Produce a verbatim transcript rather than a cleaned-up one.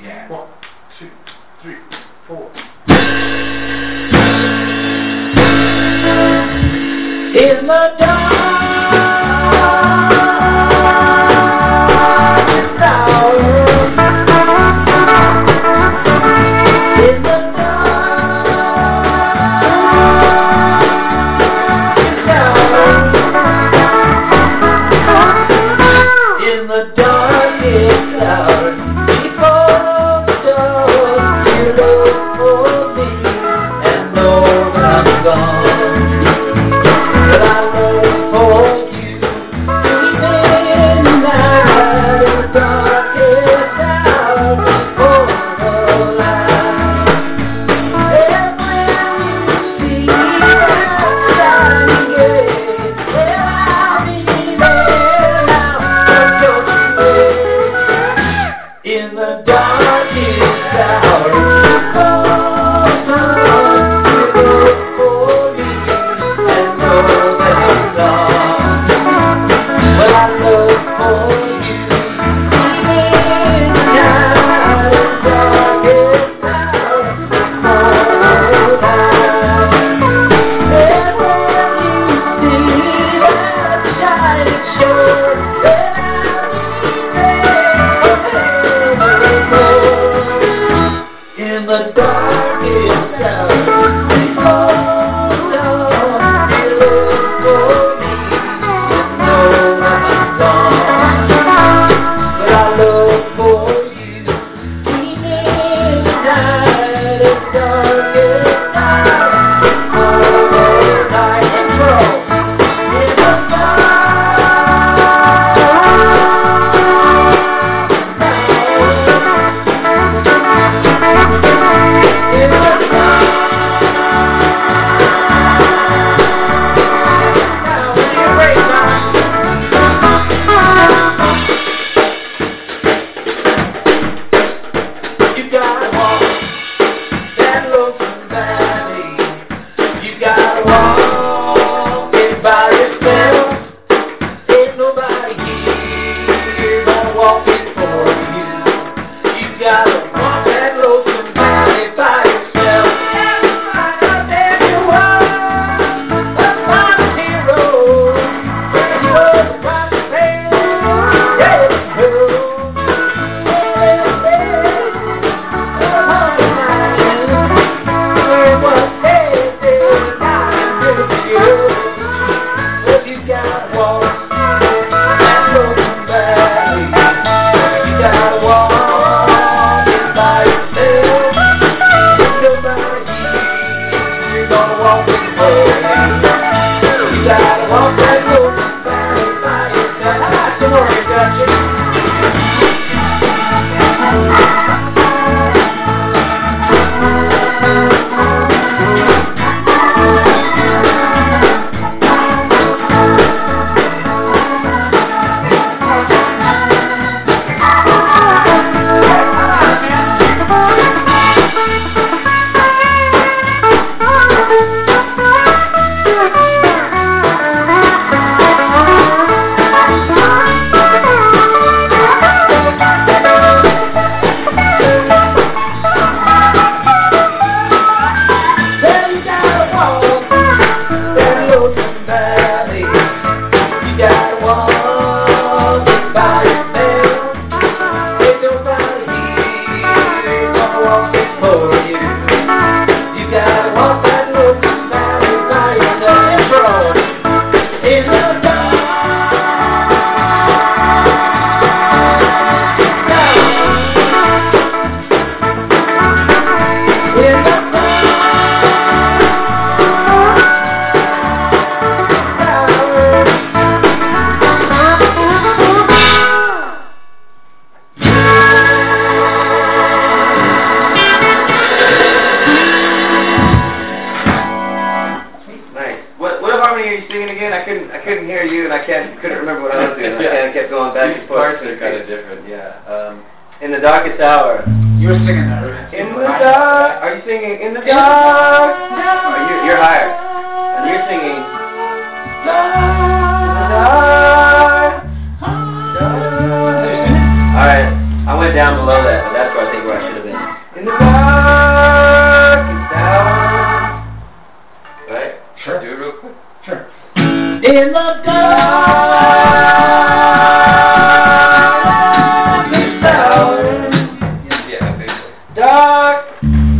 Yeah. One, two, three, four. In the dark hour, in the dark hour, in the darkest hour, before the dawn, you look for me and know I'm gone. But I look for you in the darkest hour before the light. And when you see that shining gate, well, I'll be there now. But don't you wait in the darkest hour before the dawn. You look for me and know that I'm gone. Well, I look for you in the night, darkest hour before the light. And when you see that shining shore, then I'll be there in the darkest hour before dawn. You look for me and know I'm gone. But I look for you even in the night, as darkest hour before the night. Intro. In the You gotta walk that lonesome valley. You gotta walk it by yourself. Ain't nobody here gonna walk it for you. You gotta walk that lonesome valley by yourself. Everybody out there you are, a modern hero. When you are the price to pay, yeah, it's true. couldn't hear you, and I can't couldn't remember what I was doing. Yeah. I kept going back These and forth. parts are kind of different, yeah. Um, in the darkest hour. You were singing that, right? In the dark. Are you singing in the dark? Oh, you're, you're higher. And you're singing. In the dark. All right. I went down below that, but that's where I think we're. in the dark.